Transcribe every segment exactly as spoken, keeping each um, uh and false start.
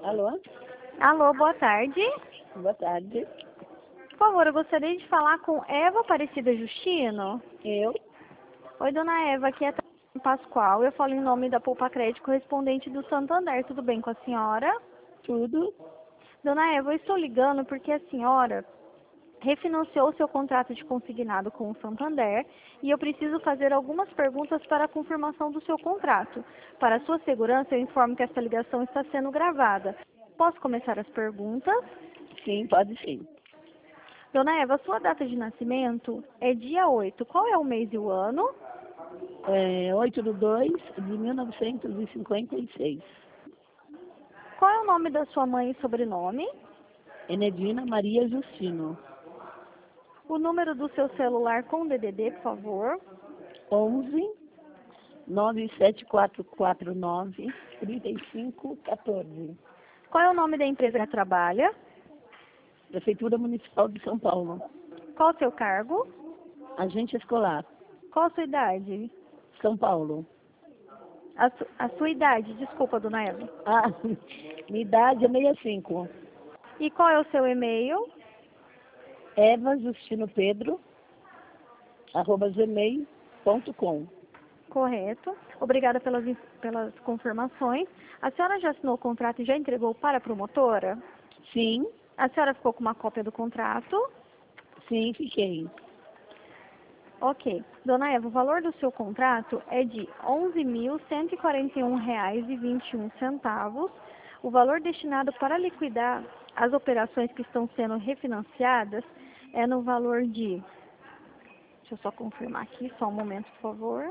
Alô? Alô, boa tarde. Boa tarde. Por favor, eu gostaria de falar com Eva Aparecida Justino. Eu? Oi, dona Eva, aqui é a Tânia Pascoal. Eu falo em nome da Poupa Crédito correspondente do Santander. Tudo bem com a senhora? Tudo? Dona Eva, eu estou ligando porque a senhora refinanciou seu contrato de consignado com o Santander e eu preciso fazer algumas perguntas para a confirmação do seu contrato. Para sua segurança, eu informo que essa ligação está sendo gravada. Posso começar as perguntas? Sim, pode sim. Dona Eva, sua data de nascimento é dia oito. Qual é o mês e o ano? É oito de dois de mil novecentos e cinquenta e seis. Qual é o nome da sua mãe e sobrenome? Enedina Maria Justino. O número do seu celular com D D D, por favor. onze nove sete quatro quatro nove três cinco um quatro. Qual é o nome da empresa que trabalha? Prefeitura Municipal de São Paulo. Qual o seu cargo? Agente escolar. Qual a sua idade? São Paulo. A, su a sua idade, desculpa, dona Eva. Ah, minha idade é sessenta e cinco. E qual é o seu e-mail? Eva Justino Pedro, arroba gmail ponto com. Correto. Obrigada pelas, pelas confirmações. A senhora já assinou o contrato e já entregou para a promotora? Sim, A senhora ficou com uma cópia do contrato? sim, fiquei. Ok. Dona Eva, o valor do seu contrato é de onze mil cento e quarenta e um reais e vinte e um centavos. O valor destinado para liquidar as operações que estão sendo refinanciadas é no valor de... Deixa eu só confirmar aqui, só um momento, por favor.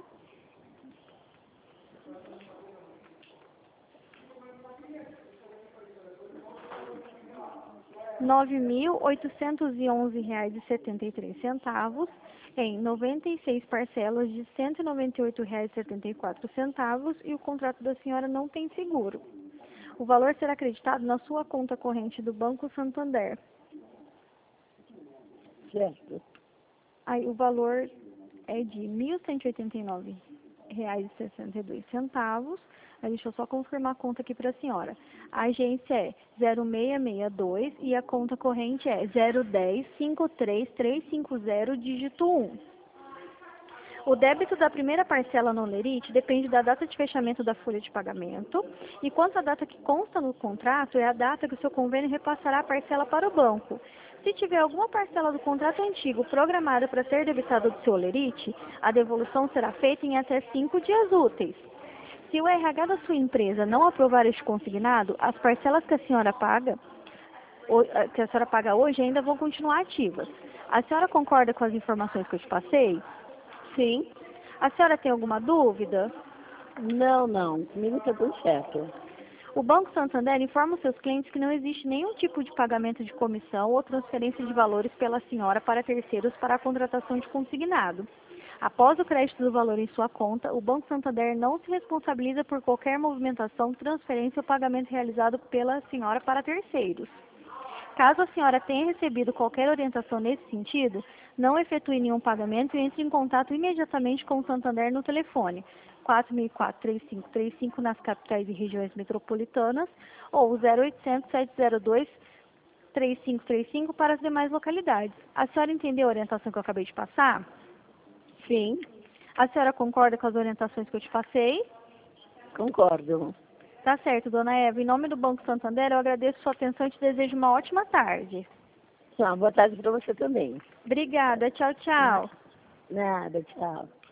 nove mil oitocentos e onze reais e setenta e três centavos em noventa e seis parcelas de cento e noventa e oito reais e setenta e quatro centavos e o contrato da senhora não tem seguro. O valor será acreditado na sua conta corrente do Banco Santander. Certo. Aí o valor é de mil cento e oitenta e nove reais e sessenta e dois centavos. Aí deixa eu só confirmar a conta aqui para a senhora. A agência é zero seis seis dois e a conta corrente é zero um zero cinco três três cinco zero dígito um. O débito da primeira parcela no lerite depende da data de fechamento da folha de pagamento, e quanto à data que consta no contrato, é a data que o seu convênio repassará a parcela para o banco. Se tiver alguma parcela do contrato antigo programada para ser debitada do seu lerite, a devolução será feita em até cinco dias úteis. Se o R H da sua empresa não aprovar este consignado, as parcelas que a senhora paga, que a senhora paga hoje ainda vão continuar ativas. A senhora concorda com as informações que eu te passei? Sim. A senhora tem alguma dúvida? Não, não. Comigo está tudo certo. O Banco Santander informa os seus clientes que não existe nenhum tipo de pagamento de comissão ou transferência de valores pela senhora para terceiros para a contratação de consignado. Após o crédito do valor em sua conta, o Banco Santander não se responsabiliza por qualquer movimentação, transferência ou pagamento realizado pela senhora para terceiros. Caso a senhora tenha recebido qualquer orientação nesse sentido, não efetue nenhum pagamento e entre em contato imediatamente com o Santander no telefone quatro mil e quatro, três cinco três cinco nas capitais e regiões metropolitanas ou zero oitocentos, sete zero dois, três cinco três cinco para as demais localidades. A senhora entendeu a orientação que eu acabei de passar? Sim, A senhora concorda com as orientações que eu te passei? concordo. Tá certo, dona Eva. Em nome do Banco Santander, eu agradeço sua atenção e te desejo uma ótima tarde. Tá, boa tarde para você também. Obrigada. Tchau, tchau. Nada, tchau.